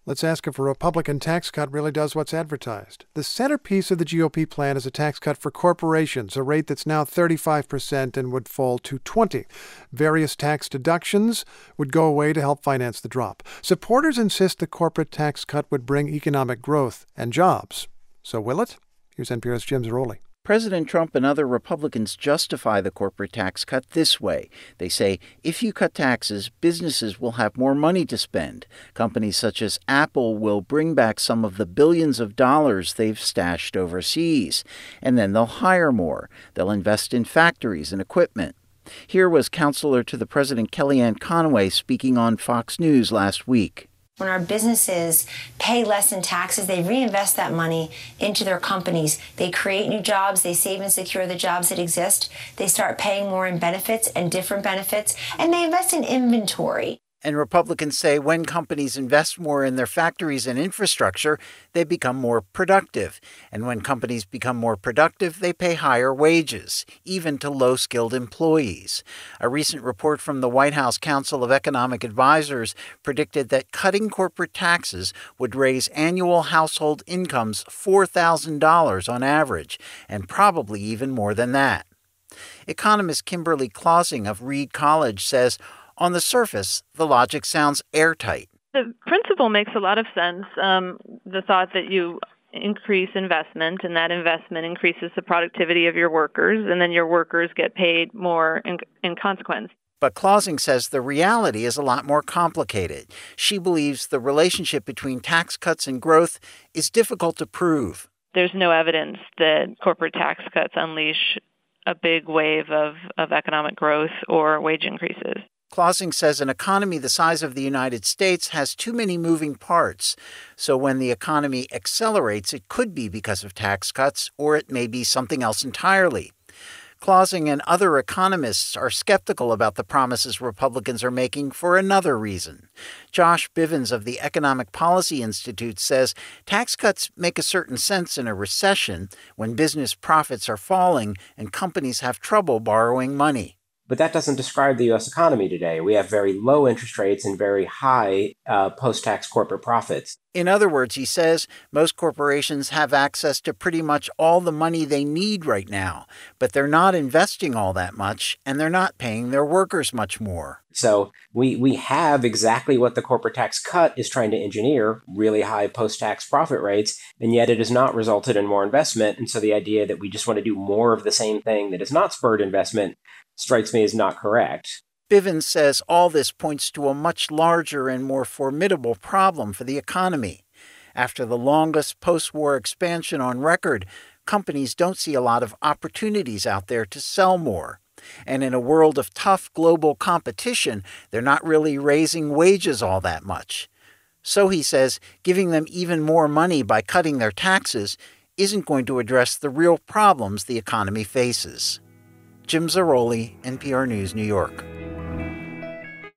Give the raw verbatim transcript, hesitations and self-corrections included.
Let's ask if a Republican tax cut really does what's advertised. The centerpiece of the G O P plan is a tax cut for corporations, a rate that's now thirty-five percent and would fall to twenty percent. Various tax deductions would go away to help finance the drop. Supporters insist the corporate tax cut would bring economic growth and jobs. So will it? Here's N P R's Jim Zarroli. President Trump and other Republicans justify the corporate tax cut this way. They say, if you cut taxes, businesses will have more money to spend. Companies such as Apple will bring back some of the billions of dollars they've stashed overseas. And then they'll hire more. They'll invest in factories and equipment. Here was counselor to the president Kellyanne Conway speaking on Fox News last week. When our businesses pay less in taxes, they reinvest that money into their companies. They create new jobs. They save and secure the jobs that exist. They start paying more in benefits and different benefits, and they invest in inventory. And Republicans say when companies invest more in their factories and infrastructure, they become more productive. And when companies become more productive, they pay higher wages, even to low-skilled employees. A recent report from the White House Council of Economic Advisors predicted that cutting corporate taxes would raise annual household incomes four thousand dollars on average, and probably even more than that. Economist Kimberly Clausing of Reed College says, on the surface, the logic sounds airtight. The principle makes a lot of sense. Um, the thought that you increase investment, and that investment increases the productivity of your workers, and then your workers get paid more in, in consequence. But Clausing says the reality is a lot more complicated. She believes the relationship between tax cuts and growth is difficult to prove. There's no evidence that corporate tax cuts unleash a big wave of, of economic growth or wage increases. Clausing says an economy the size of the United States has too many moving parts. So when the economy accelerates, it could be because of tax cuts, or it may be something else entirely. Clausing and other economists are skeptical about the promises Republicans are making for another reason. Josh Bivens of the Economic Policy Institute says tax cuts make a certain sense in a recession when business profits are falling and companies have trouble borrowing money. But that doesn't describe the U S economy today. We have very low interest rates and very high uh, post-tax corporate profits. In other words, he says, most corporations have access to pretty much all the money they need right now, but they're not investing all that much, and they're not paying their workers much more. So we we have exactly what the corporate tax cut is trying to engineer, really high post-tax profit rates, and yet it has not resulted in more investment. And so the idea that we just want to do more of the same thing that has not spurred investment strikes me as not correct. Bivens says all this points to a much larger and more formidable problem for the economy. After the longest post-war expansion on record, companies don't see a lot of opportunities out there to sell more. And in a world of tough global competition, they're not really raising wages all that much. So he says giving them even more money by cutting their taxes isn't going to address the real problems the economy faces. Jim Zarroli, N P R News, New York.